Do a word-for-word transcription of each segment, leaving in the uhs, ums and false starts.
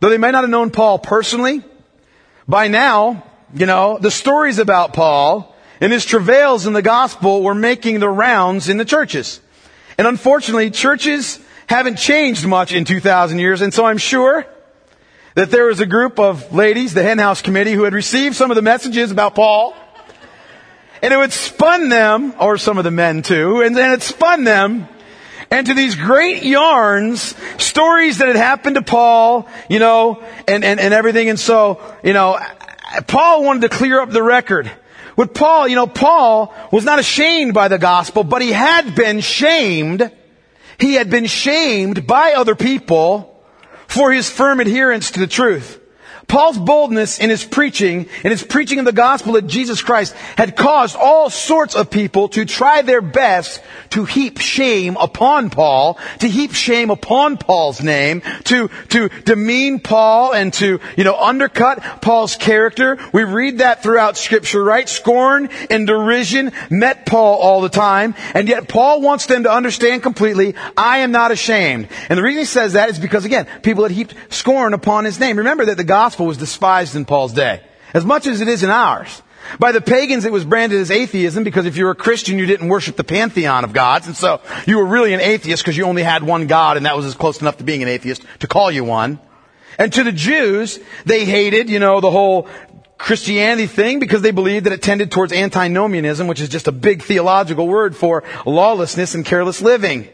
though they might not have known Paul personally, by now, you know, the stories about Paul and his travails in the gospel were making the rounds in the churches. And unfortunately, churches haven't changed much in two thousand years. And so I'm sure that there was a group of ladies, the Henhouse Committee, who had received some of the messages about Paul. And it would spun them, or some of the men too, and then it spun them into these great yarns, stories that had happened to Paul, you know, and, and, and everything. And so, you know, Paul wanted to clear up the record. With Paul, you know, Paul was not ashamed by the gospel, but he had been shamed. He had been shamed by other people for his firm adherence to the truth. Paul's boldness in his preaching, in his preaching of the gospel of Jesus Christ, had caused all sorts of people to try their best to heap shame upon Paul, to heap shame upon Paul's name, to, to demean Paul and to, you know, undercut Paul's character. We read that throughout Scripture, right? Scorn and derision met Paul all the time, and yet Paul wants them to understand completely, I am not ashamed. And the reason he says that is because, again, people had heaped scorn upon his name. Remember that the gospel was despised in Paul's day, as much as it is in ours. By the pagans, it was branded as atheism, because if you were a Christian, you didn't worship the pantheon of gods, and so you were really an atheist because you only had one God, and that was as close enough to being an atheist to call you one. And to the Jews, they hated, you know, the whole Christianity thing because they believed that it tended towards antinomianism, which is just a big theological word for lawlessness and careless living.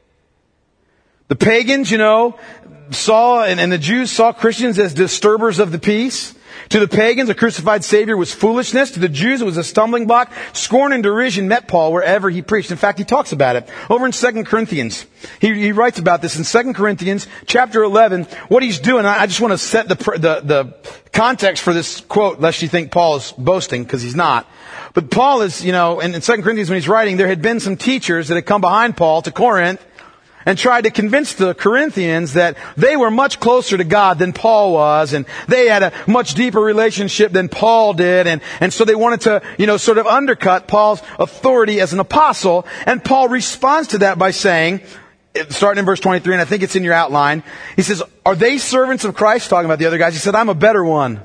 The pagans, you know, saw, and, and the Jews saw Christians as disturbers of the peace. To the pagans, a crucified Savior was foolishness. To the Jews, it was a stumbling block. Scorn and derision met Paul wherever he preached. In fact, he talks about it over in Second Corinthians. He, he writes about this in Second Corinthians chapter eleven. What he's doing, I, I just want to set the, the, the context for this quote, lest you think Paul is boasting, because he's not. But Paul is, you know, in, in Second Corinthians when he's writing, there had been some teachers that had come behind Paul to Corinth and tried to convince the Corinthians that they were much closer to God than Paul was, and they had a much deeper relationship than Paul did, and, and so they wanted to, you know, sort of undercut Paul's authority as an apostle. And Paul responds to that by saying, starting in verse twenty-three, and I think it's in your outline, he says, are they servants of Christ? Talking about the other guys. He said, I'm a better one.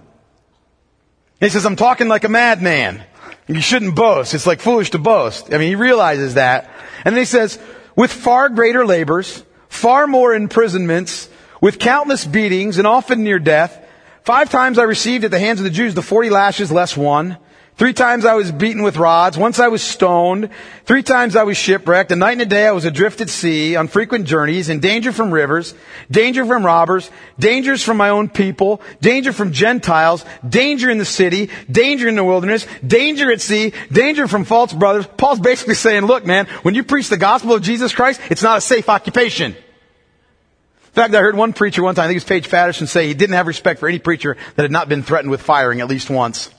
He says, I'm talking like a madman. You shouldn't boast. It's like foolish to boast. I mean, he realizes that. And then he says, with far greater labors, far more imprisonments, with countless beatings, and often near death. Five times I received at the hands of the Jews the forty lashes less one. Three times I was beaten with rods. Once I was stoned. Three times I was shipwrecked. A night and a day I was adrift at sea, on frequent journeys, in danger from rivers, danger from robbers, dangers from my own people, danger from Gentiles, danger in the city, danger in the wilderness, danger at sea, danger from false brothers. Paul's basically saying, look, man, when you preach the gospel of Jesus Christ, it's not a safe occupation. In fact, I heard one preacher one time, I think it was Paige Patterson, say he didn't have respect for any preacher that had not been threatened with firing at least once.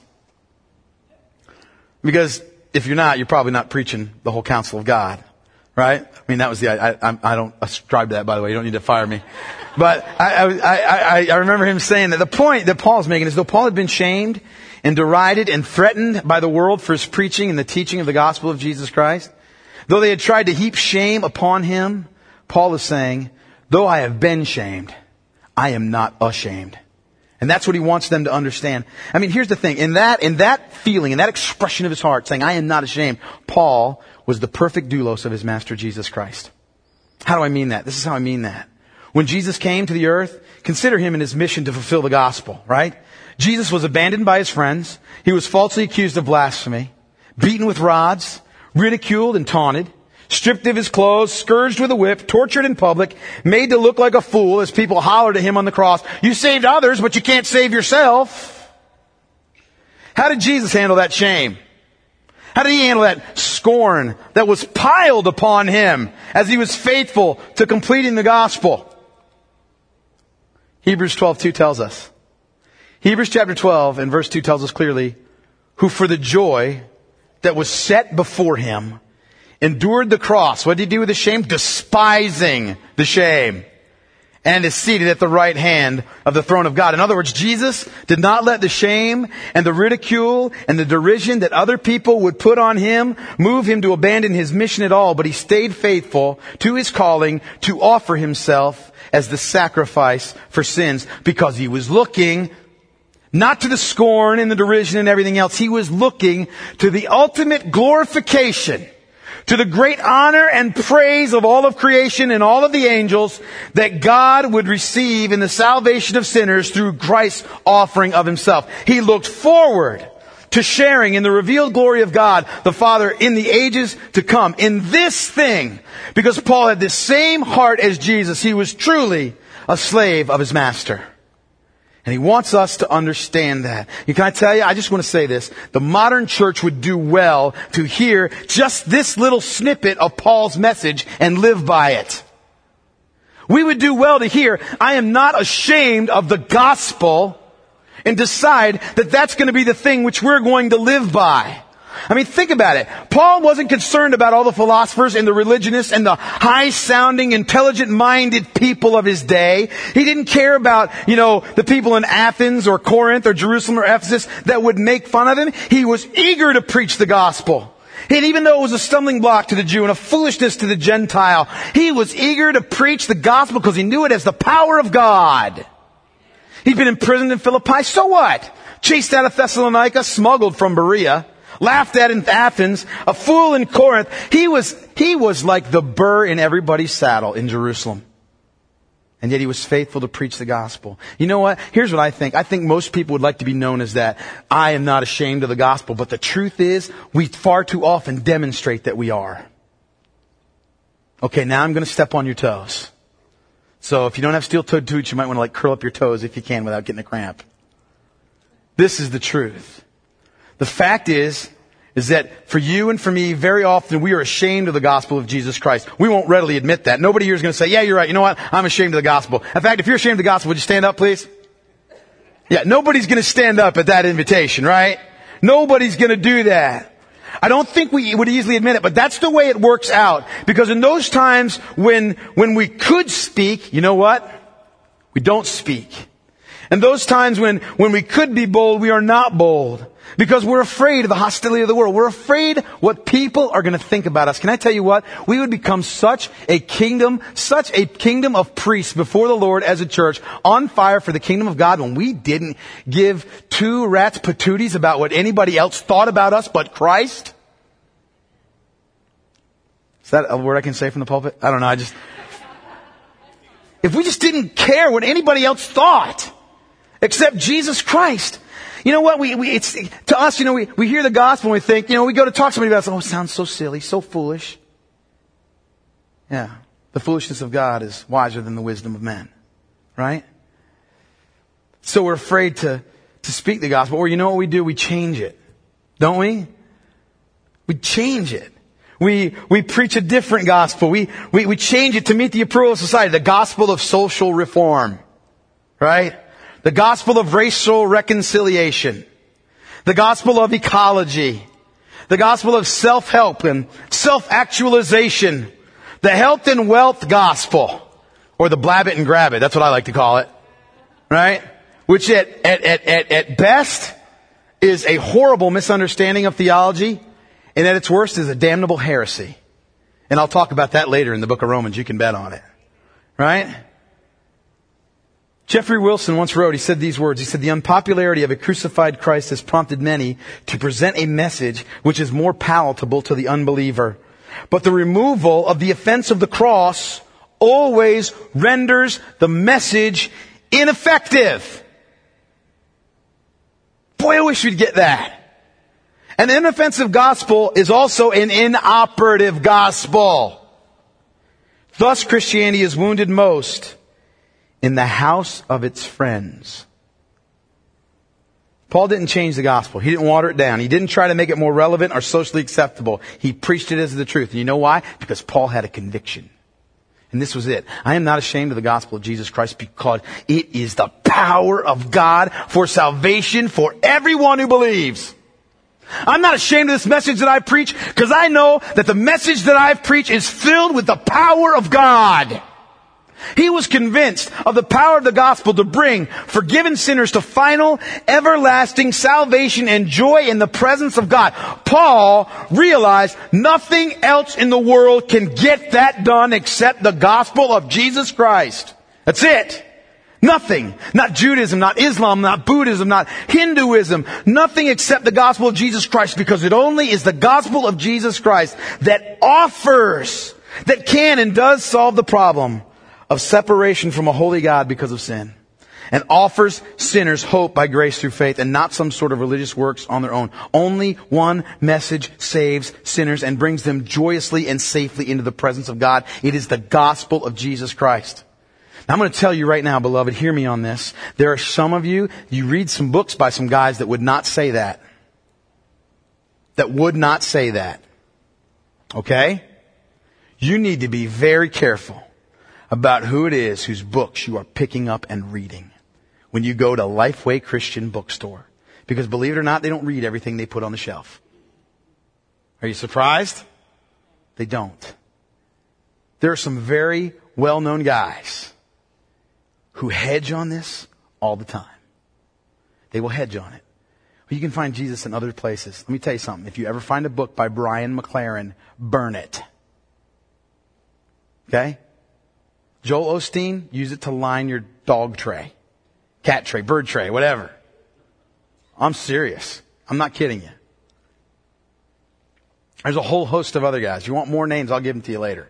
Because if you're not, you're probably not preaching the whole counsel of God, right? I mean, that was the, I, I, I don't ascribe to that, by the way. You don't need to fire me. But I, I, I, I remember him saying that the point that Paul's making is though Paul had been shamed and derided and threatened by the world for his preaching and the teaching of the gospel of Jesus Christ, though they had tried to heap shame upon him, Paul is saying, though I have been shamed, I am not ashamed. And that's what he wants them to understand. I mean, here's the thing. In that, in that feeling, in that expression of his heart, saying, I am not ashamed, Paul was the perfect doulos of his master Jesus Christ. How do I mean that? This is how I mean that. When Jesus came to the earth, consider him in his mission to fulfill the gospel, right? Jesus was abandoned by his friends. He was falsely accused of blasphemy, beaten with rods, ridiculed and taunted, stripped of his clothes, scourged with a whip, tortured in public, made to look like a fool as people hollered at him on the cross. You saved others, but you can't save yourself. How did Jesus handle that shame? How did he handle that scorn that was piled upon him as he was faithful to completing the gospel? Hebrews twelve two tells us. Hebrews chapter twelve and verse two tells us clearly, who for the joy that was set before him endured the cross. What did he do with the shame? Despising the shame. And is seated at the right hand of the throne of God. In other words, Jesus did not let the shame and the ridicule and the derision that other people would put on him move him to abandon his mission at all. But he stayed faithful to his calling to offer himself as the sacrifice for sins, because he was looking not to the scorn and the derision and everything else. He was looking to the ultimate glorification, to the great honor and praise of all of creation and all of the angels that God would receive in the salvation of sinners through Christ's offering of himself. He looked forward to sharing in the revealed glory of God the Father in the ages to come. In this thing, because Paul had the same heart as Jesus, he was truly a slave of his master. And he wants us to understand that. And can I tell you, I just want to say this. The modern church would do well to hear just this little snippet of Paul's message and live by it. We would do well to hear, I am not ashamed of the gospel, and decide that that's going to be the thing which we're going to live by. I mean, think about it. Paul wasn't concerned about all the philosophers and the religionists and the high-sounding, intelligent-minded people of his day. He didn't care about, you know, the people in Athens or Corinth or Jerusalem or Ephesus that would make fun of him. He was eager to preach the gospel. And even though it was a stumbling block to the Jew and a foolishness to the Gentile, he was eager to preach the gospel because he knew it as the power of God. He'd been imprisoned in Philippi, so what? Chased out of Thessalonica, smuggled from Berea, laughed at in Athens, a fool in Corinth. He was, he was like the burr in everybody's saddle in Jerusalem. And yet he was faithful to preach the gospel. You know what? Here's what I think. I think most people would like to be known as that. I am not ashamed of the gospel. But the truth is, we far too often demonstrate that we are. Okay, now I'm going to step on your toes. So if you don't have steel-toed boots, you might want to like curl up your toes if you can without getting a cramp. This is the truth. The fact is, is that for you and for me, very often we are ashamed of the gospel of Jesus Christ. We won't readily admit that. Nobody here is going to say, yeah, you're right. You know what? I'm ashamed of the gospel. In fact, if you're ashamed of the gospel, would you stand up, please? Yeah, nobody's going to stand up at that invitation, right? Nobody's going to do that. I don't think we would easily admit it, but that's the way it works out. Because in those times when, when we could speak, you know what? We don't speak. And those times when, when we could be bold, we are not bold. Because we're afraid of the hostility of the world. We're afraid what people are going to think about us. Can I tell you what? We would become such a kingdom, such a kingdom of priests before the Lord as a church, on fire for the kingdom of God, when we didn't give two rats patooties about what anybody else thought about us but Christ. Is that a word I can say from the pulpit? I don't know. I just, if we just didn't care what anybody else thought except Jesus Christ. You know what? We, we, it's, to us, you know, we, we hear the gospel and we think, you know, we go to talk to somebody about it. Oh, it sounds so silly, so foolish. Yeah. The foolishness of God is wiser than the wisdom of men. Right? So we're afraid to, to speak the gospel. Or you know what we do? We change it. Don't we? We change it. We, we preach a different gospel. We, we, we change it to meet the approval of society. The gospel of social reform. Right? The gospel of racial reconciliation. The gospel of ecology. The gospel of self-help and self-actualization. The health and wealth gospel. Or the blab it and grab it. That's what I like to call it. Right? Which at, at, at, at, at best is a horrible misunderstanding of theology. And at its worst is a damnable heresy. And I'll talk about that later in the book of Romans. You can bet on it. Right? Jeffrey Wilson once wrote, he said these words, he said, the unpopularity of a crucified Christ has prompted many to present a message which is more palatable to the unbeliever. But the removal of the offense of the cross always renders the message ineffective. Boy, I wish we'd get that. An inoffensive gospel is also an inoperative gospel. Thus, Christianity is wounded most in the house of its friends. Paul didn't change the gospel. He didn't water it down. He didn't try to make it more relevant or socially acceptable. He preached it as the truth. And you know why? Because Paul had a conviction. And this was it. I am not ashamed of the gospel of Jesus Christ because it is the power of God for salvation for everyone who believes. I'm not ashamed of this message that I preach because I know that the message that I've preached is filled with the power of God. He was convinced of the power of the gospel to bring forgiven sinners to final, everlasting salvation and joy in the presence of God. Paul realized nothing else in the world can get that done except the gospel of Jesus Christ. That's it. Nothing. Not Judaism, not Islam, not Buddhism, not Hinduism. Nothing except the gospel of Jesus Christ, because it only is the gospel of Jesus Christ that offers, that can and does solve the problem of separation from a holy God because of sin. And offers sinners hope by grace through faith, and not some sort of religious works on their own. Only one message saves sinners and brings them joyously and safely into the presence of God. It is the gospel of Jesus Christ. Now, I'm going to tell you right now, beloved, hear me on this. There are some of you, you read some books by some guys that would not say that. That would not say that. Okay? You need to be very careful about who it is whose books you are picking up and reading when you go to Lifeway Christian Bookstore. Because believe it or not, they don't read everything they put on the shelf. Are you surprised? They don't. There are some very well-known guys who hedge on this all the time. They will hedge on it. Well, you can find Jesus in other places. Let me tell you something. If you ever find a book by Brian McLaren, burn it. Okay? Joel Osteen, use it to line your dog tray, cat tray, bird tray, whatever. I'm serious. I'm not kidding you. There's a whole host of other guys. If you want more names, I'll give them to you later.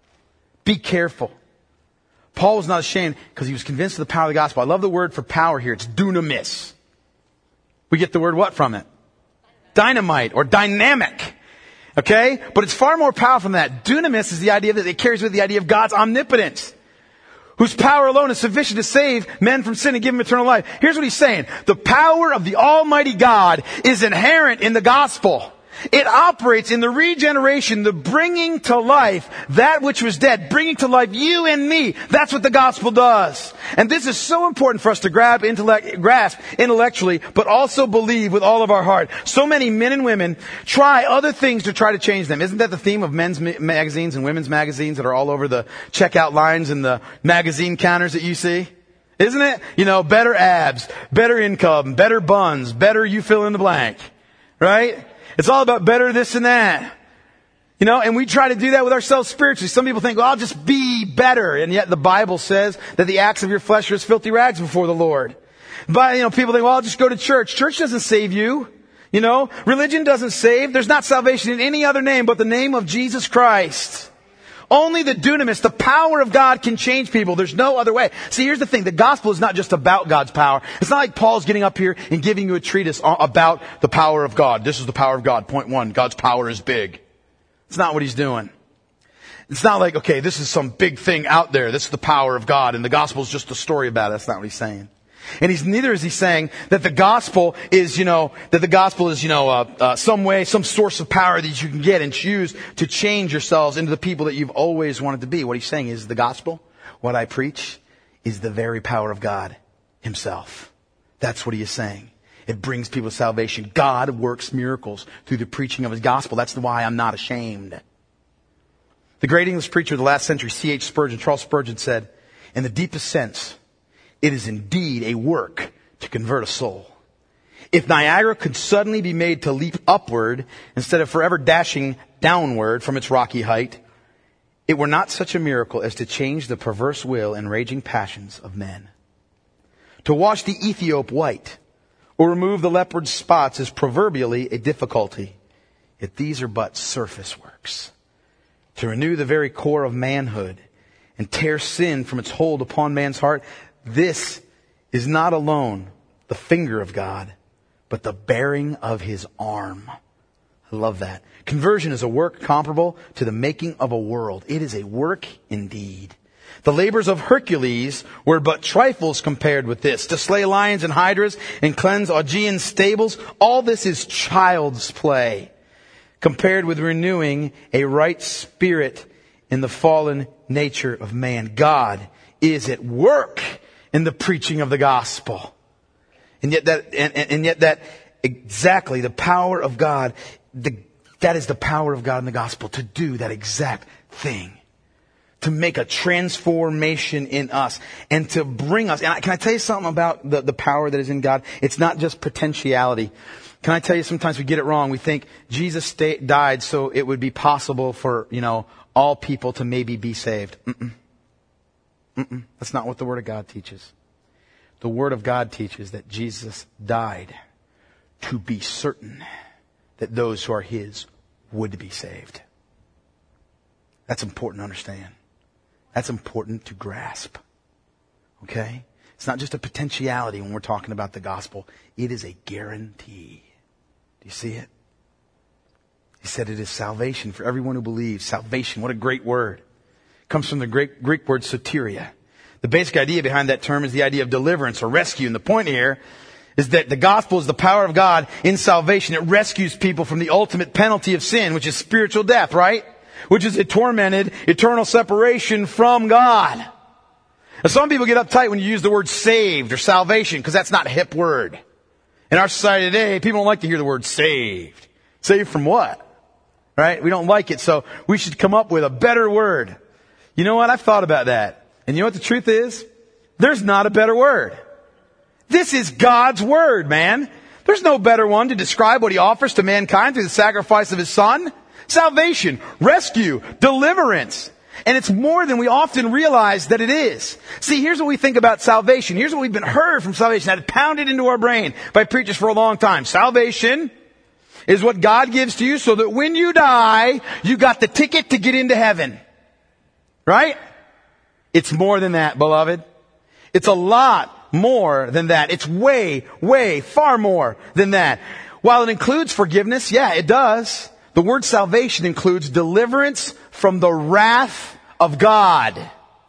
Be careful. Paul was not ashamed because he was convinced of the power of the gospel. I love the word for power here. It's dunamis. We get the word what from it? Dynamite or dynamic. Okay? But it's far more powerful than that. Dunamis is the idea that it carries with the idea of God's omnipotence, whose power alone is sufficient to save men from sin and give them eternal life. Here's what he's saying. The power of the Almighty God is inherent in the gospel. It operates in the regeneration, the bringing to life that which was dead, bringing to life you and me. That's what the gospel does. And this is so important for us to grab intellect, grasp intellectually, but also believe with all of our heart. So many men and women try other things to try to change them. Isn't that the theme of men's ma- magazines and women's magazines that are all over the checkout lines and the magazine counters that you see? Isn't it? You know, better abs, better income, better buns, better you fill in the blank. Right? It's all about better this and that. You know, and we try to do that with ourselves spiritually. Some people think, well, I'll just be better. And yet the Bible says that the acts of your flesh are as filthy rags before the Lord. But, you know, people think, well, I'll just go to church. Church doesn't save you. You know, religion doesn't save. There's not salvation in any other name but the name of Jesus Christ. Only the dunamis, the power of God, can change people. There's no other way. See, here's the thing. The gospel is not just about God's power. It's not like Paul's getting up here and giving you a treatise about the power of God. This is the power of God. Point one, God's power is big. It's not what he's doing. It's not like, okay, this is some big thing out there. This is the power of God, and the gospel is just a story about it. That's not what he's saying. And he's neither is he saying that the gospel is, you know, that the gospel is, you know, uh, uh, some way, some source of power that you can get and choose to change yourselves into the people that you've always wanted to be. What he's saying is the gospel, what I preach, is the very power of God himself. That's what he is saying. It brings people to salvation. God works miracles through the preaching of his gospel. That's why I'm not ashamed. The great English preacher of the last century, C H Spurgeon, Charles Spurgeon, said, in the deepest sense, it is indeed a work to convert a soul. If Niagara could suddenly be made to leap upward instead of forever dashing downward from its rocky height, it were not such a miracle as to change the perverse will and raging passions of men. To wash the Ethiop white or remove the leopard's spots is proverbially a difficulty. Yet these are but surface works. To renew the very core of manhood and tear sin from its hold upon man's heart, this is not alone the finger of God, but the bearing of his arm. I love that. Conversion is a work comparable to the making of a world. It is a work indeed. The labors of Hercules were but trifles compared with this. To slay lions and hydras and cleanse Augean stables, all this is child's play compared with renewing a right spirit in the fallen nature of man. God is at work in the preaching of the gospel. And yet that, and, and yet that exactly the power of God, the, that is the power of God in the gospel to do that exact thing. To make a transformation in us and to bring us. And I, can I tell you something about the, the power that is in God? It's not just potentiality. Can I tell you, sometimes we get it wrong. We think Jesus stay, died so it would be possible for, you know, all people to maybe be saved. Mm-mm. Mm-mm. That's not what the Word of God teaches. The Word of God teaches that Jesus died to be certain that those who are His would be saved. That's important to understand. That's important to grasp. Okay? It's not just a potentiality when we're talking about the gospel. It is a guarantee. Do you see it? He said it is salvation for everyone who believes. Salvation, what a great word. It comes from the Greek, Greek word soteria. The basic idea behind that term is the idea of deliverance or rescue. And the point here is that the gospel is the power of God in salvation. It rescues people from the ultimate penalty of sin, which is spiritual death, right? Which is a tormented, eternal separation from God. Now, some people get uptight when you use the word saved or salvation because that's not a hip word. In our society today, people don't like to hear the word saved. Saved from what? Right? We don't like it, so we should come up with a better word. You know what? I've thought about that. And you know what the truth is? There's not a better word. This is God's word, man. There's no better one to describe what He offers to mankind through the sacrifice of His Son. Salvation, rescue, deliverance. And it's more than we often realize that it is. See, here's what we think about salvation. Here's what we've been heard from salvation. Had it pounded into our brain by preachers for a long time. Salvation is what God gives to you so that when you die, you got the ticket to get into heaven. Right? It's more than that, beloved. It's a lot more than that. It's way, way, far more than that. While it includes forgiveness, yeah, it does. The word salvation includes deliverance from the wrath of God.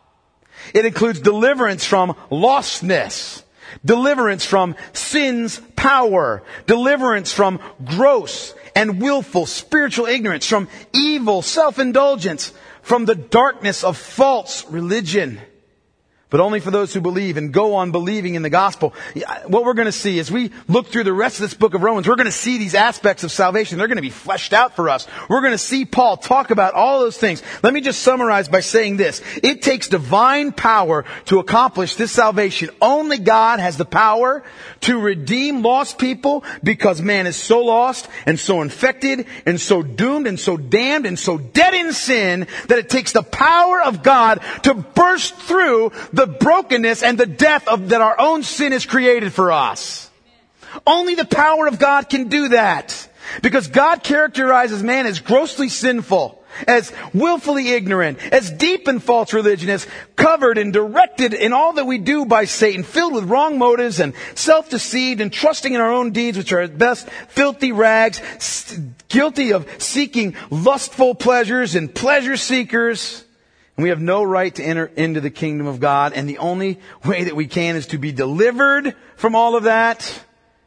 It includes deliverance from lostness. Deliverance from sin's power. Deliverance from gross and willful spiritual ignorance. From evil self-indulgence. From the darkness of false religion. But only for those who believe and go on believing in the gospel. What we're going to see as we look through the rest of this book of Romans, we're going to see these aspects of salvation. They're going to be fleshed out for us. We're going to see Paul talk about all those things. Let me just summarize by saying this. It takes divine power to accomplish this salvation. Only God has the power to redeem lost people because man is so lost and so infected and so doomed and so damned and so dead in sin that it takes the power of God to burst through the brokenness and the death of that our own sin has created for us. Amen. Only the power of God can do that. Because God characterizes man as grossly sinful, as willfully ignorant, as deep in false religion, as covered and directed in all that we do by Satan, filled with wrong motives and self-deceived and trusting in our own deeds, which are at best filthy rags, guilty of seeking lustful pleasures and pleasure seekers. And we have no right to enter into the kingdom of God. And the only way that we can is to be delivered from all of that.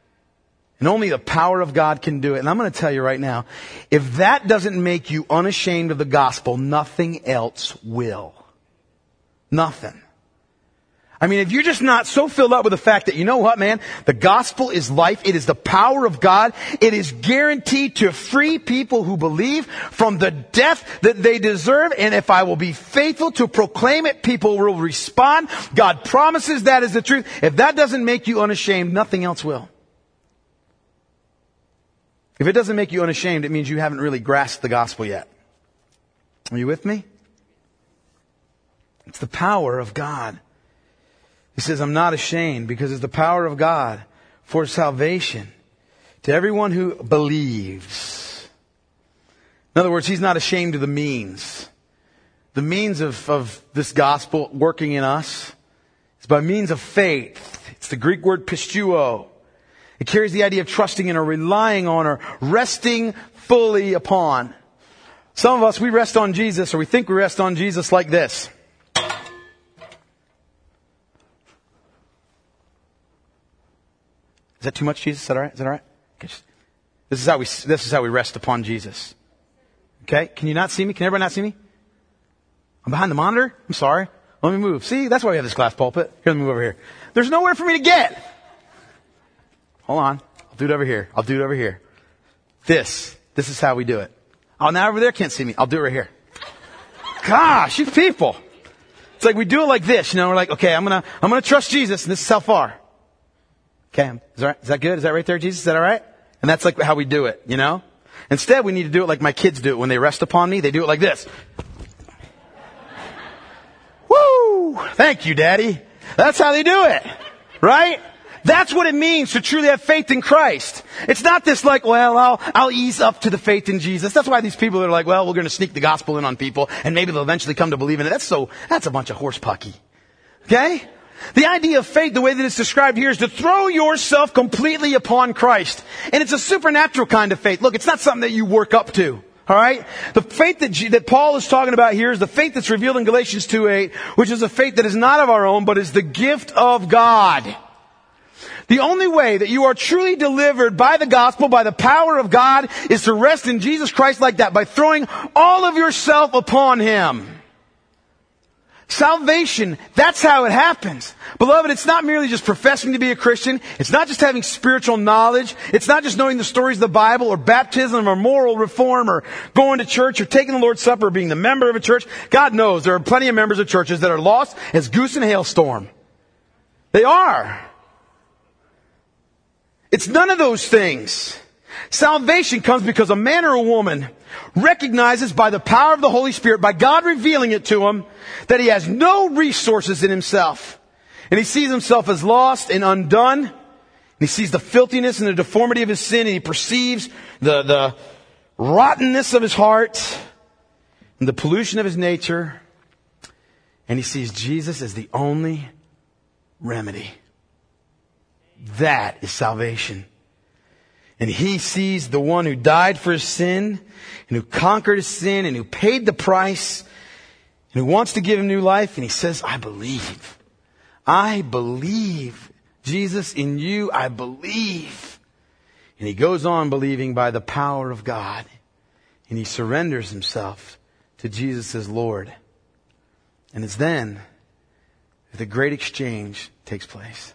And only the power of God can do it. And I'm going to tell you right now, if that doesn't make you unashamed of the gospel, nothing else will. Nothing. I mean, if you're just not so filled up with the fact that, you know what, man, the gospel is life. It is the power of God. It is guaranteed to free people who believe from the death that they deserve. And if I will be faithful to proclaim it, people will respond. God promises that is the truth. If that doesn't make you unashamed, nothing else will. If it doesn't make you unashamed, it means you haven't really grasped the gospel yet. Are you with me? It's the power of God. He says, I'm not ashamed because it's the power of God for salvation to everyone who believes. In other words, He's not ashamed of the means. The means of, of this gospel working in us is by means of faith. It's the Greek word pistuo. It carries the idea of trusting in or relying on or resting fully upon. Some of us, we rest on Jesus, or we think we rest on Jesus like this. Is that too much, Jesus? Is that all right? Is that all right? Okay. This is how we, this is how we rest upon Jesus. Okay? Can you not see me? Can everybody not see me? I'm behind the monitor? I'm sorry. Let me move. See, that's why we have this glass pulpit. Here, let me move over here. There's nowhere for me to get. Hold on. I'll do it over here. I'll do it over here. This. This is how we do it. Oh, now over there can't see me. I'll do it right here. Gosh, you people. It's like we do it like this, you know, we're like, okay, I'm gonna, I'm gonna trust Jesus, and this is how far. Okay, is that, is that good? Is that right there, Jesus? Is that all right? And that's like how we do it, you know? Instead, we need to do it like my kids do it. When they rest upon me, they do it like this. Woo! Woo! Thank you, Daddy. That's how they do it. Right? That's what it means to truly have faith in Christ. It's not this like, well, I'll, I'll ease up to the faith in Jesus. That's why these people are like, well, we're going to sneak the gospel in on people and maybe they'll eventually come to believe in it. That's so, that's a bunch of horse pucky. Okay? The idea of faith, the way that it's described here, is to throw yourself completely upon Christ. And it's a supernatural kind of faith. Look, it's not something that you work up to. All right? The faith that, G- that Paul is talking about here is the faith that's revealed in Galatians two eight, which is a faith that is not of our own, but is the gift of God. The only way that you are truly delivered by the gospel, by the power of God, is to rest in Jesus Christ like that, by throwing all of yourself upon Him. Salvation, that's how it happens. Beloved, it's not merely just professing to be a Christian. It's not just having spiritual knowledge. It's not just knowing the stories of the Bible or baptism or moral reform or going to church or taking the Lord's Supper or being the member of a church. God knows there are plenty of members of churches that are lost as goose in a hailstorm. They are. It's none of those things. Salvation comes because a man or a woman recognizes by the power of the Holy Spirit, by God revealing it to him, that he has no resources in himself. And he sees himself as lost and undone. And he sees the filthiness and the deformity of his sin. And he perceives the, the rottenness of his heart and the pollution of his nature. And he sees Jesus as the only remedy. That is salvation. And he sees the one who died for his sin and who conquered his sin and who paid the price and who wants to give him new life. And he says, I believe. I believe. Jesus, in you, I believe. And he goes on believing by the power of God. And he surrenders himself to Jesus as Lord. And it's then that the great exchange takes place.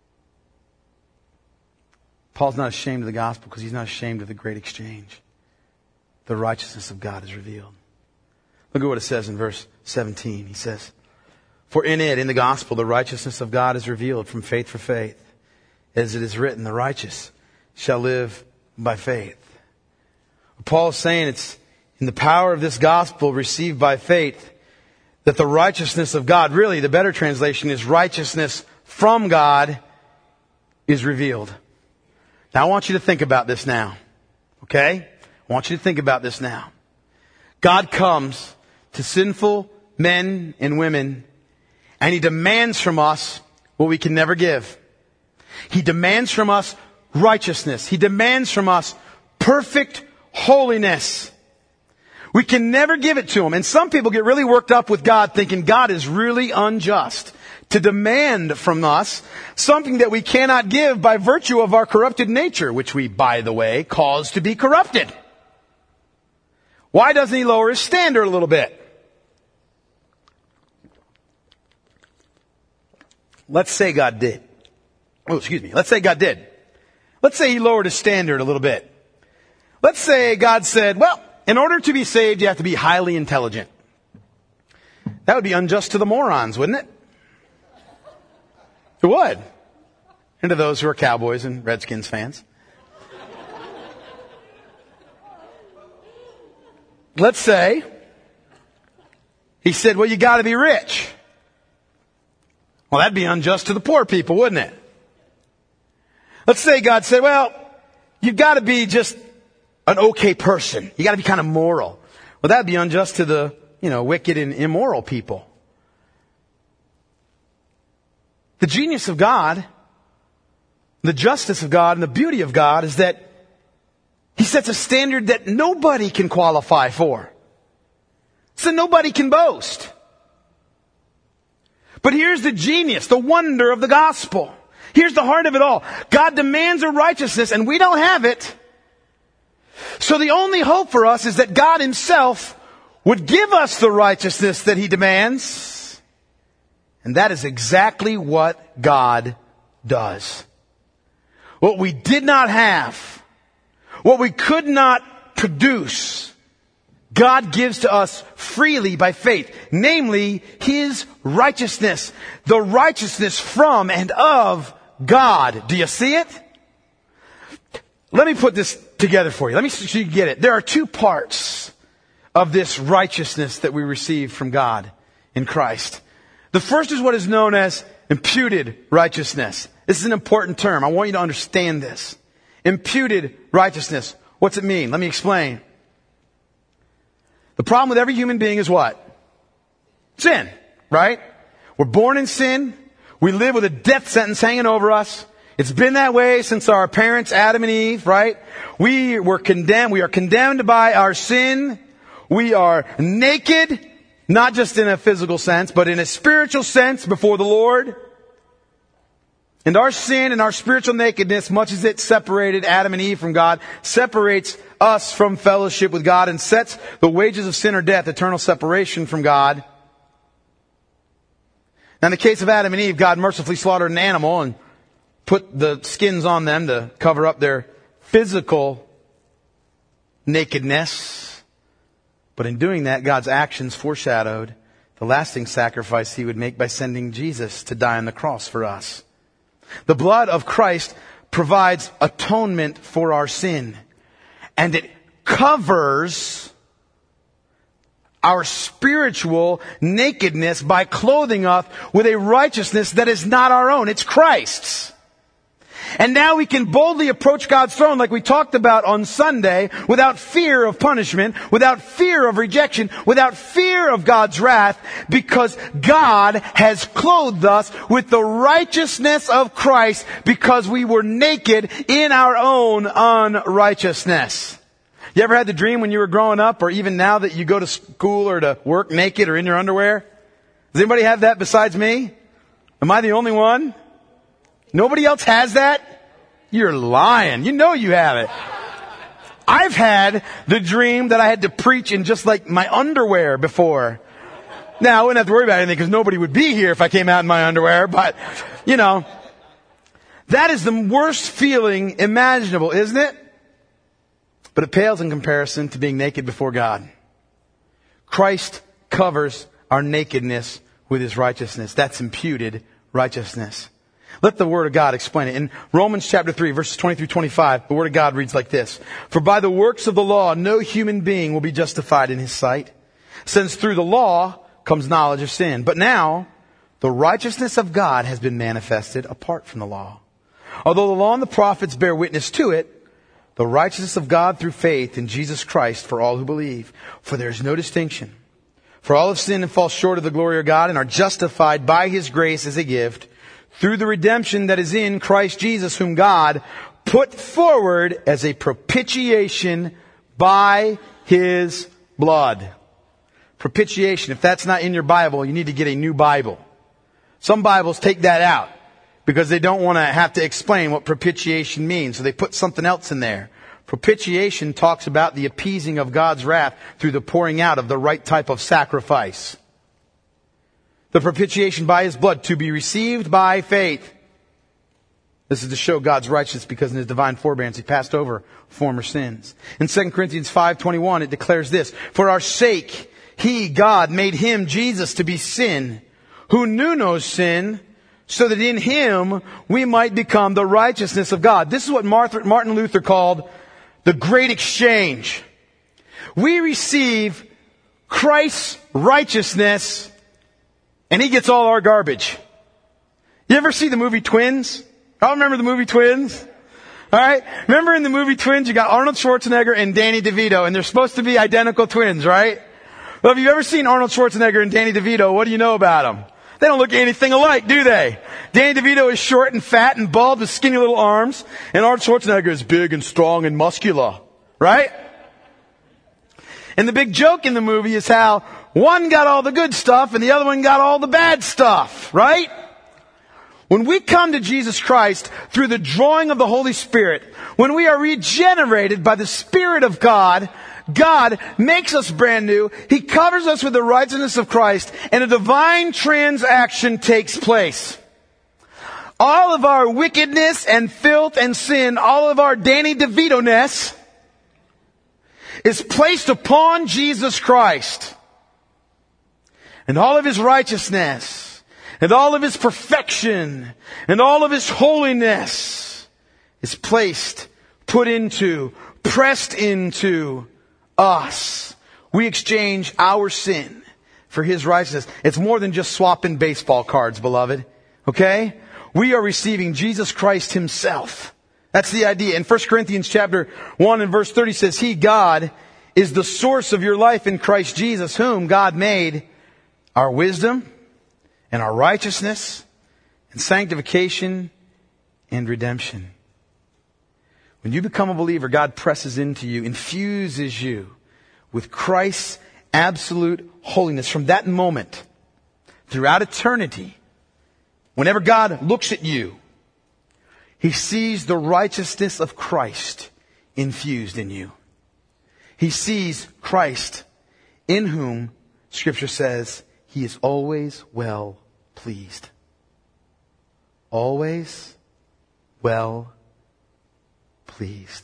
Paul's not ashamed of the gospel because he's not ashamed of the great exchange. The righteousness of God is revealed. Look at what it says in verse seventeen. He says, for in it, in the gospel, the righteousness of God is revealed from faith for faith. As it is written, the righteous shall live by faith. Paul is saying it's in the power of this gospel received by faith that the righteousness of God, really the better translation is righteousness from God, is revealed. Now I want you to think about this now. Okay? I want you to think about this now. God comes to sinful men and women and He demands from us what we can never give. He demands from us righteousness. He demands from us perfect holiness. We can never give it to Him. And some people get really worked up with God thinking God is really unjust to demand from us something that we cannot give by virtue of our corrupted nature, which we, by the way, cause to be corrupted. Why doesn't He lower His standard a little bit? Let's say God did. Oh, excuse me. Let's say God did. Let's say He lowered His standard a little bit. Let's say God said, well, in order to be saved, you have to be highly intelligent. That would be unjust to the morons, wouldn't it? It would. And to those who are Cowboys and Redskins fans. Let's say He said, well, you got to be rich. Well, that'd be unjust to the poor people, wouldn't it? Let's say God said, well, you've got to be just an okay person. You got to be kind of moral. Well, that'd be unjust to the, you know, wicked and immoral people. The genius of God, the justice of God, and the beauty of God is that He sets a standard that nobody can qualify for. So nobody can boast. But here's the genius, the wonder of the gospel. Here's the heart of it all. God demands a righteousness and we don't have it. So the only hope for us is that God Himself would give us the righteousness that He demands. And that is exactly what God does. What we did not have, what we could not produce, God gives to us freely by faith, namely His righteousness, the righteousness from and of God. Do you see it? Let me put this together for you. Let me see if you get it. There are two parts of this righteousness that we receive from God in Christ. The first is what is known as imputed righteousness. This is an important term. I want you to understand this. Imputed righteousness. What's it mean? Let me explain. The problem with every human being is what? Sin, right? We're born in sin. We live with a death sentence hanging over us. It's been that way since our parents, Adam and Eve, right? We were condemned. We are condemned by our sin. We are naked, not just in a physical sense, but in a spiritual sense before the Lord. And our sin and our spiritual nakedness, much as it separated Adam and Eve from God, separates us from fellowship with God and sets the wages of sin or death, eternal separation from God. Now in the case of Adam and Eve, God mercifully slaughtered an animal and put the skins on them to cover up their physical nakedness. But in doing that, God's actions foreshadowed the lasting sacrifice He would make by sending Jesus to die on the cross for us. The blood of Christ provides atonement for our sin. And it covers our spiritual nakedness by clothing us with a righteousness that is not our own. It's Christ's. And now we can boldly approach God's throne like we talked about on Sunday without fear of punishment, without fear of rejection, without fear of God's wrath, because God has clothed us with the righteousness of Christ because we were naked in our own unrighteousness. You ever had the dream when you were growing up, or even now that you go to school or to work naked or in your underwear? Does anybody have that besides me? Am I the only one? Nobody else has that? You're lying. You know you have it. I've had the dream that I had to preach in just like my underwear before. Now, I wouldn't have to worry about anything because nobody would be here if I came out in my underwear, but, you know, that is the worst feeling imaginable, isn't it? But it pales in comparison to being naked before God. Christ covers our nakedness with His righteousness. That's imputed righteousness. Let the Word of God explain it. In Romans chapter three, verses twenty through twenty-five, the Word of God reads like this. For by the works of the law, no human being will be justified in his sight, since through the law comes knowledge of sin. But now, the righteousness of God has been manifested apart from the law. Although the law and the prophets bear witness to it, the righteousness of God through faith in Jesus Christ for all who believe. For there is no distinction. For all have sinned and fall short of the glory of God and are justified by His grace as a gift through the redemption that is in Christ Jesus, whom God put forward as a propitiation by His blood. Propitiation. If that's not in your Bible, you need to get a new Bible. Some Bibles take that out because they don't want to have to explain what propitiation means. So they put something else in there. Propitiation talks about the appeasing of God's wrath through the pouring out of the right type of sacrifice. The propitiation by His blood to be received by faith. This is to show God's righteousness because in His divine forbearance He passed over former sins. In Second Corinthians five twenty-one it declares this. For our sake He, God, made Him, Jesus, to be sin, who knew no sin, so that in Him we might become the righteousness of God. This is what Martin Luther called the great exchange. We receive Christ's righteousness and He gets all our garbage. You ever see the movie Twins? I remember the movie Twins. Alright? Remember in the movie Twins you got Arnold Schwarzenegger and Danny DeVito, and they're supposed to be identical twins, right? Well, if you've ever seen Arnold Schwarzenegger and Danny DeVito, what do you know about them? They don't look anything alike, do they? Danny DeVito is short and fat and bald with skinny little arms, and Arnold Schwarzenegger is big and strong and muscular, right? And the big joke in the movie is how one got all the good stuff and the other one got all the bad stuff, right? When we come to Jesus Christ through the drawing of the Holy Spirit, when we are regenerated by the Spirit of God, God makes us brand new. He covers us with the righteousness of Christ, and a divine transaction takes place. All of our wickedness and filth and sin, all of our Danny DeVito-ness is placed upon Jesus Christ. And all of His righteousness, and all of His perfection, and all of His holiness is placed, put into, pressed into us. We exchange our sin, for His righteousness. It's more than just swapping baseball cards, beloved. Okay? We are receiving Jesus Christ Himself. That's the idea. In First Corinthians chapter one and verse thirty says, He, God, is the source of your life in Christ Jesus, whom God made our wisdom and our righteousness and sanctification and redemption. When you become a believer, God presses into you, infuses you with Christ's absolute holiness. From that moment, throughout eternity, whenever God looks at you, He sees the righteousness of Christ infused in you. He sees Christ, in whom Scripture says He is always well pleased. Always well pleased.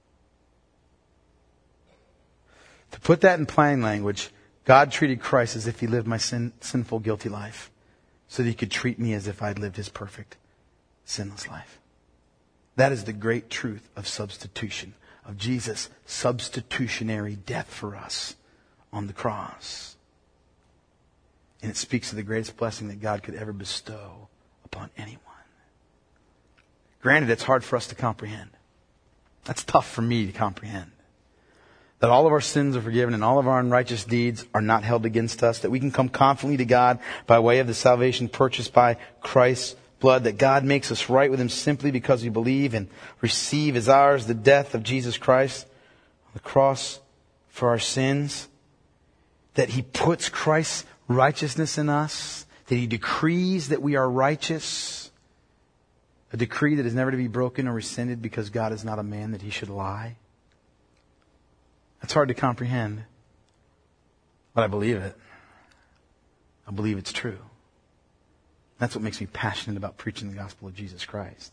To put that in plain language, God treated Christ as if He lived my sin, sinful, guilty life, so that He could treat me as if I'd lived His perfect, sinless life. That is the great truth of substitution, of Jesus' substitutionary death for us on the cross. And it speaks of the greatest blessing that God could ever bestow upon anyone. Granted, it's hard for us to comprehend. That's tough for me to comprehend. That all of our sins are forgiven and all of our unrighteous deeds are not held against us. That we can come confidently to God by way of the salvation purchased by Christ's blood. That God makes us right with Him simply because we believe and receive as ours the death of Jesus Christ on the cross for our sins. That He puts Christ's righteousness in us. That He decrees that we are righteous. A decree that is never to be broken or rescinded because God is not a man that He should lie. That's hard to comprehend. But I believe it. I believe it's true. That's what makes me passionate about preaching the gospel of Jesus Christ.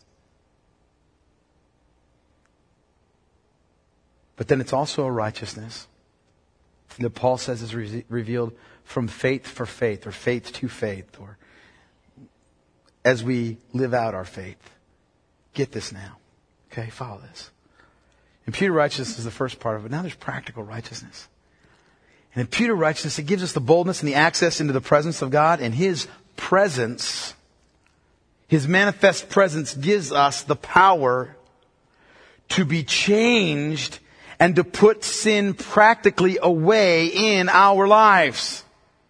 But then it's also a righteousness that Paul says is re- revealed from faith for faith, or faith to faith, or as we live out our faith. Get this now. Okay, follow this. Imputed righteousness is the first part of it. Now there's practical righteousness. And imputed righteousness, it gives us the boldness and the access into the presence of God. And His presence, His manifest presence, gives us the power to be changed and to put sin practically away in our lives.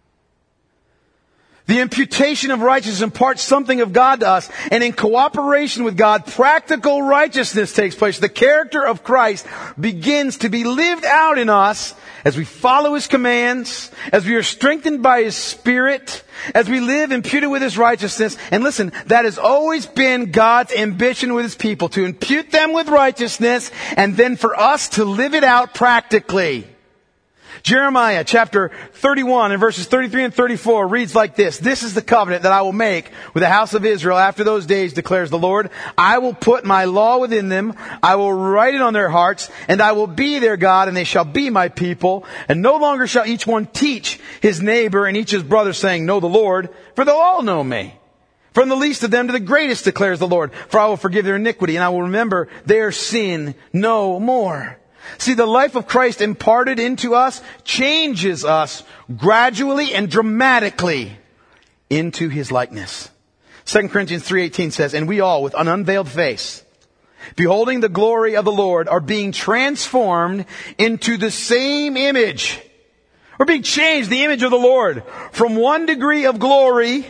The imputation of righteousness imparts something of God to us, and in cooperation with God, practical righteousness takes place. The character of Christ begins to be lived out in us as we follow His commands, as we are strengthened by His Spirit, as we live imputed with His righteousness. And listen, that has always been God's ambition with His people, to impute them with righteousness, and then for us to live it out practically. Jeremiah chapter thirty-one and verses thirty-three and thirty-four reads like this. This is the covenant that I will make with the house of Israel after those days, declares the Lord. I will put my law within them. I will write it on their hearts, and I will be their God, and they shall be my people. And no longer shall each one teach his neighbor and each his brother, saying, know the Lord, for they'll all know me. From the least of them to the greatest, declares the Lord. For I will forgive their iniquity, and I will remember their sin no more. See, the life of Christ imparted into us changes us gradually and dramatically into His likeness. Second Corinthians three eighteen says, and we all, with an unveiled face, beholding the glory of the Lord, are being transformed into the same image. We're being changed, the image of the Lord, from one degree of glory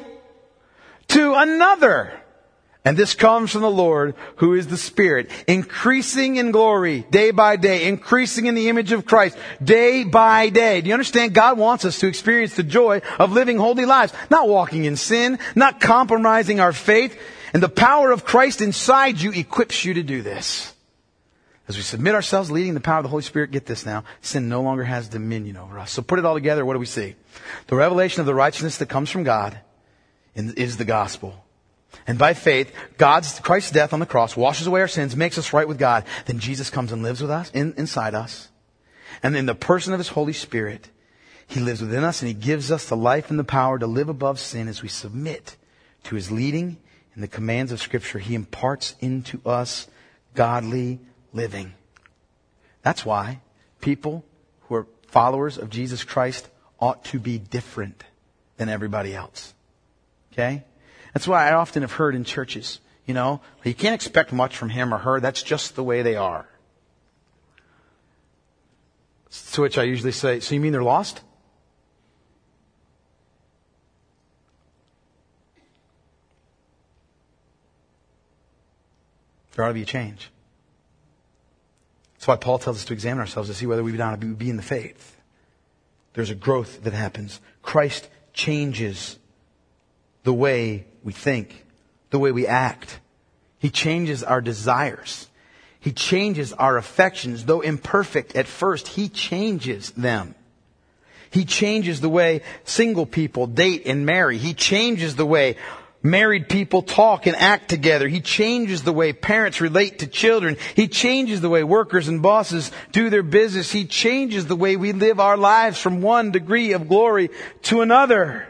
to another. And this comes from the Lord, who is the Spirit, increasing in glory day by day, increasing in the image of Christ day by day. Do you understand? God wants us to experience the joy of living holy lives, not walking in sin, not compromising our faith. And the power of Christ inside you equips you to do this. As we submit ourselves, leading the power of the Holy Spirit, get this now, sin no longer has dominion over us. So put it all together, what do we see? The revelation of the righteousness that comes from God is the gospel. And by faith, God's, Christ's death on the cross washes away our sins, makes us right with God. Then Jesus comes and lives with us, in, inside us. And in the person of His Holy Spirit, He lives within us, and He gives us the life and the power to live above sin as we submit to His leading and the commands of Scripture. He imparts into us godly living. That's why people who are followers of Jesus Christ ought to be different than everybody else. Okay? That's why I often have heard in churches, you know, you can't expect much from him or her. That's just the way they are. To which I usually say, so you mean they're lost? There ought to be a change. That's why Paul tells us to examine ourselves to see whether we would be, be in the faith. There's a growth that happens. Christ changes the way we think, the way we act. He changes our desires. He changes our affections. Though imperfect at first, He changes them. He changes the way single people date and marry. He changes the way married people talk and act together. He changes the way parents relate to children. He changes the way workers and bosses do their business. He changes the way we live our lives from one degree of glory to another.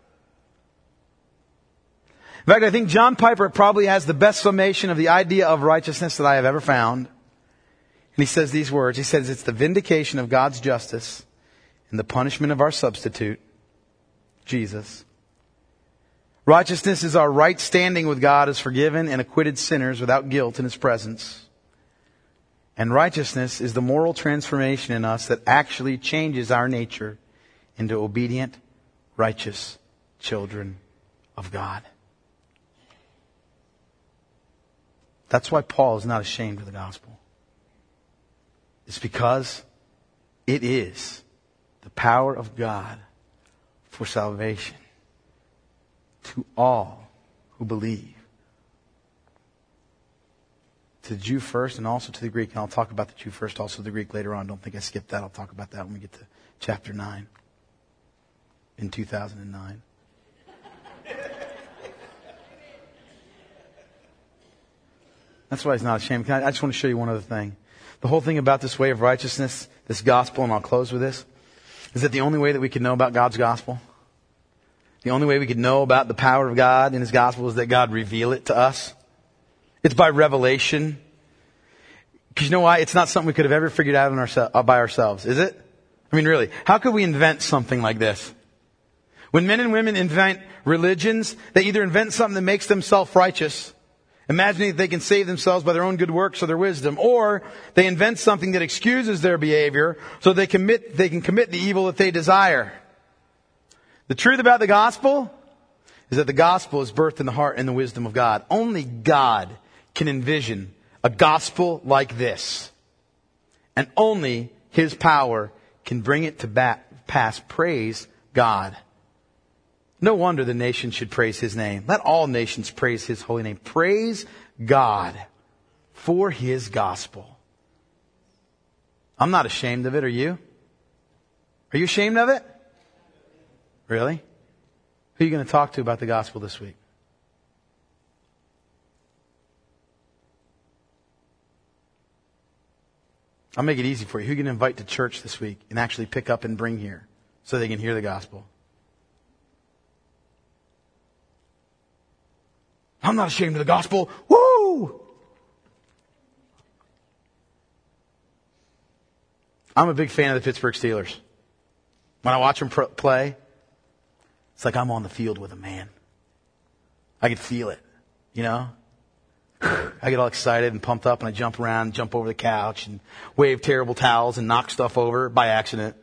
In fact, I think John Piper probably has the best summation of the idea of righteousness that I have ever found. And he says these words. He says it's the vindication of God's justice and the punishment of our substitute, Jesus. Righteousness is our right standing with God as forgiven and acquitted sinners without guilt in His presence. And righteousness is the moral transformation in us that actually changes our nature into obedient, righteous children of God. That's why Paul is not ashamed of the gospel. It's because it is the power of God for salvation to all who believe. To the Jew first and also to the Greek. And I'll talk about the Jew first, also the Greek later on. Don't think I skipped that. I'll talk about that when we get to chapter nine in two thousand nine. That's why He's not ashamed. Can I, I just want to show you one other thing. The whole thing about this way of righteousness, this gospel, and I'll close with this, is that the only way that we can know about God's gospel, the only way we could know about the power of God in His gospel is that God reveal it to us. It's by revelation. Because you know why? It's not something we could have ever figured out on ourse- by ourselves, is it? I mean, really, how could we invent something like this? When men and women invent religions, they either invent something that makes them self-righteous, imagining that they can save themselves by their own good works or their wisdom, or they invent something that excuses their behavior so they commit, they can commit the evil that they desire. The truth about the gospel is that the gospel is birthed in the heart and the wisdom of God. Only God can envision a gospel like this. And only His power can bring it to bat, pass. Praise God. No wonder the nation should praise His name. Let all nations praise His holy name. Praise God for His gospel. I'm not ashamed of it, are you? Are you ashamed of it? Really? Who are you going to talk to about the gospel this week? I'll make it easy for you. Who are you going to invite to church this week and actually pick up and bring here so they can hear the gospel? I'm not ashamed of the gospel. Woo! I'm a big fan of the Pittsburgh Steelers. When I watch them pr- play, it's like I'm on the field with a man. I can feel it, you know? I get all excited and pumped up and I jump around, jump over the couch and wave terrible towels and knock stuff over by accident.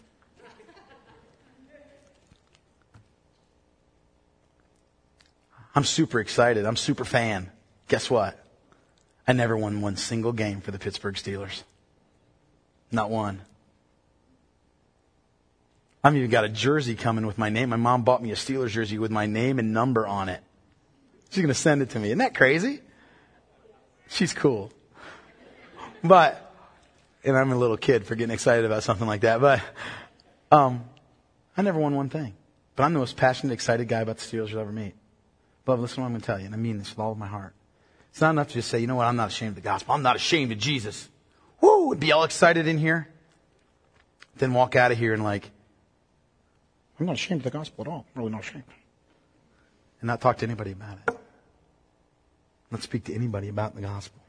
I'm super excited. I'm super fan. Guess what? I never won one single game for the Pittsburgh Steelers. Not one. I've even got a jersey coming with my name. My mom bought me a Steelers jersey with my name and number on it. She's going to send it to me. Isn't that crazy? She's cool. But, and I'm a little kid for getting excited about something like that. But, um, I never won one thing. But I'm the most passionate, excited guy about the Steelers you'll ever meet. Beloved, listen to what I'm going to tell you, and I mean this with all of my heart. It's not enough to just say, you know what, I'm not ashamed of the gospel. I'm not ashamed of Jesus. Woo! And be all excited in here. Then walk out of here and like, I'm not ashamed of the gospel at all. I'm really not ashamed. And not talk to anybody about it. Not speak to anybody about the gospel.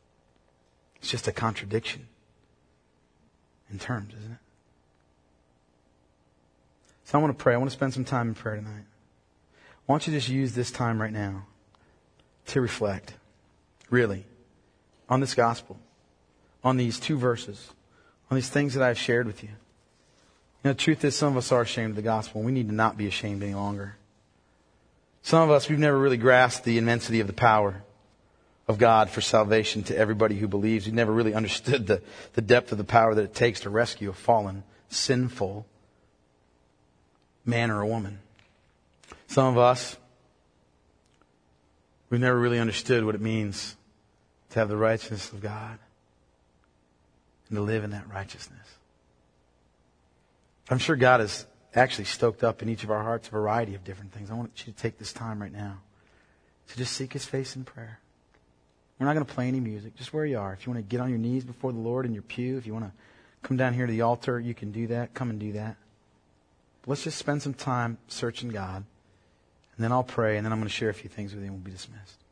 It's just a contradiction in terms, isn't it? So I want to pray. I want to spend some time in prayer tonight. Why don't you just use this time right now to reflect, really, on this gospel, on these two verses, on these things that I've shared with you. You know, the truth is some of us are ashamed of the gospel, and we need to not be ashamed any longer. Some of us, we've never really grasped the immensity of the power of God for salvation to everybody who believes. We've never really understood the, the depth of the power that it takes to rescue a fallen, sinful man or a woman. Some of us, we've never really understood what it means to have the righteousness of God and to live in that righteousness. I'm sure God has actually stoked up in each of our hearts a variety of different things. I want you to take this time right now to just seek His face in prayer. We're not going to play any music, just where you are. If you want to get on your knees before the Lord in your pew, if you want to come down here to the altar, you can do that. Come and do that. But let's just spend some time searching God. And then I'll pray, and then I'm going to share a few things with you, and we'll be dismissed.